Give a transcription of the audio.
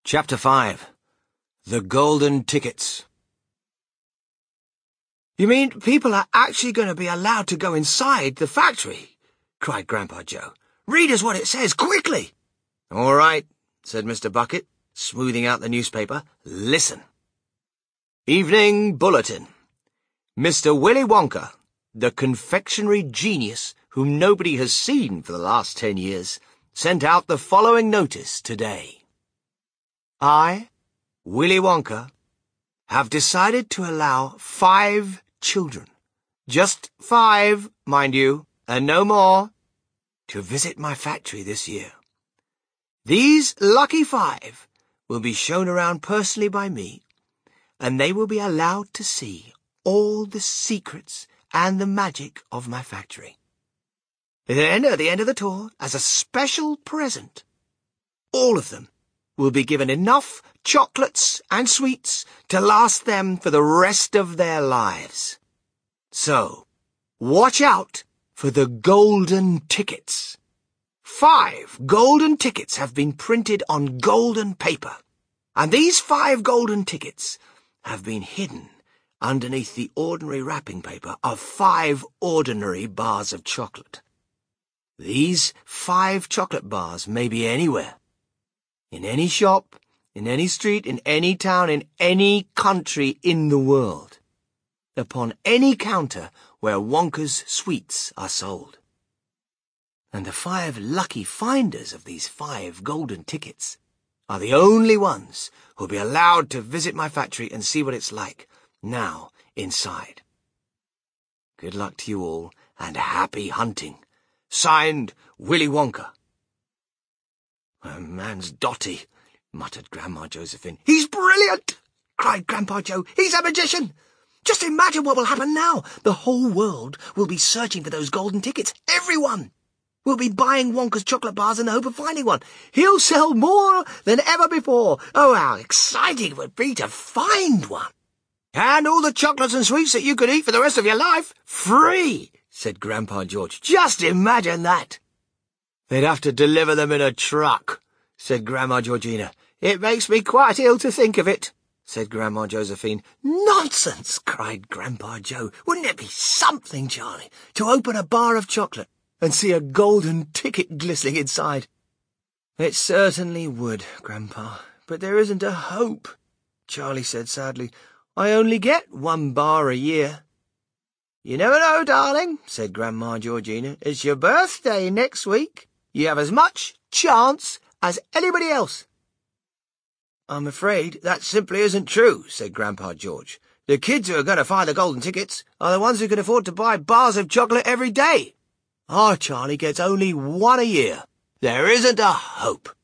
Chapter 5. The Golden Tickets. "You mean people are actually going to be allowed to go inside the factory?" cried Grandpa Joe. "Read us what it says, quickly!" "All right," said Mr. Bucket, smoothing out the newspaper. "Listen. Evening Bulletin. Mr. Willy Wonka, the confectionery genius whom nobody has seen for the last 10 years, sent out the following notice today. I, Willy Wonka, have decided to allow 5 children, just 5, mind you, and no more, to visit my factory this year. These lucky 5 will be shown around personally by me, and they will be allowed to see all the secrets and the magic of my factory. Then, at the end of the tour, as a special present, all of them will be given enough chocolates and sweets to last them for the rest of their lives. So, watch out for the golden tickets. 5 golden tickets have been printed on golden paper, and these 5 golden tickets have been hidden underneath the ordinary wrapping paper of 5 ordinary bars of chocolate. These 5 chocolate bars may be anywhere. In any shop, in any street, in any town, in any country in the world. Upon any counter where Wonka's sweets are sold. And the 5 lucky finders of these 5 golden tickets are the only ones who'll be allowed to visit my factory and see what it's like now inside. Good luck to you all, and happy hunting. Signed, Willy Wonka. "A man's dotty," muttered Grandma Josephine. "He's brilliant!" cried Grandpa Joe. "He's a magician! Just imagine what will happen now. The whole world will be searching for those golden tickets. Everyone will be buying Wonka's chocolate bars in the hope of finding one. He'll sell more than ever before. Oh, how exciting it would be to find one! And all the chocolates and sweets that you could eat for the rest of your life, free," said Grandpa George. "Just imagine that." "They'd have to deliver them in a truck," said Grandma Georgina. "It makes me quite ill to think of it," said Grandma Josephine. "Nonsense!" cried Grandpa Joe. "Wouldn't it be something, Charlie, to open a bar of chocolate and see a golden ticket glistening inside?" "It certainly would, Grandpa, but there isn't a hope," Charlie said sadly. "I only get 1 bar a year." "You never know, darling," said Grandma Georgina. "It's your birthday next week. You have as much chance as anybody else." "I'm afraid that simply isn't true," said Grandpa George. "The kids who are going to find the golden tickets are the ones who can afford to buy bars of chocolate every day. Our Charlie gets only 1 a year. There isn't a hope."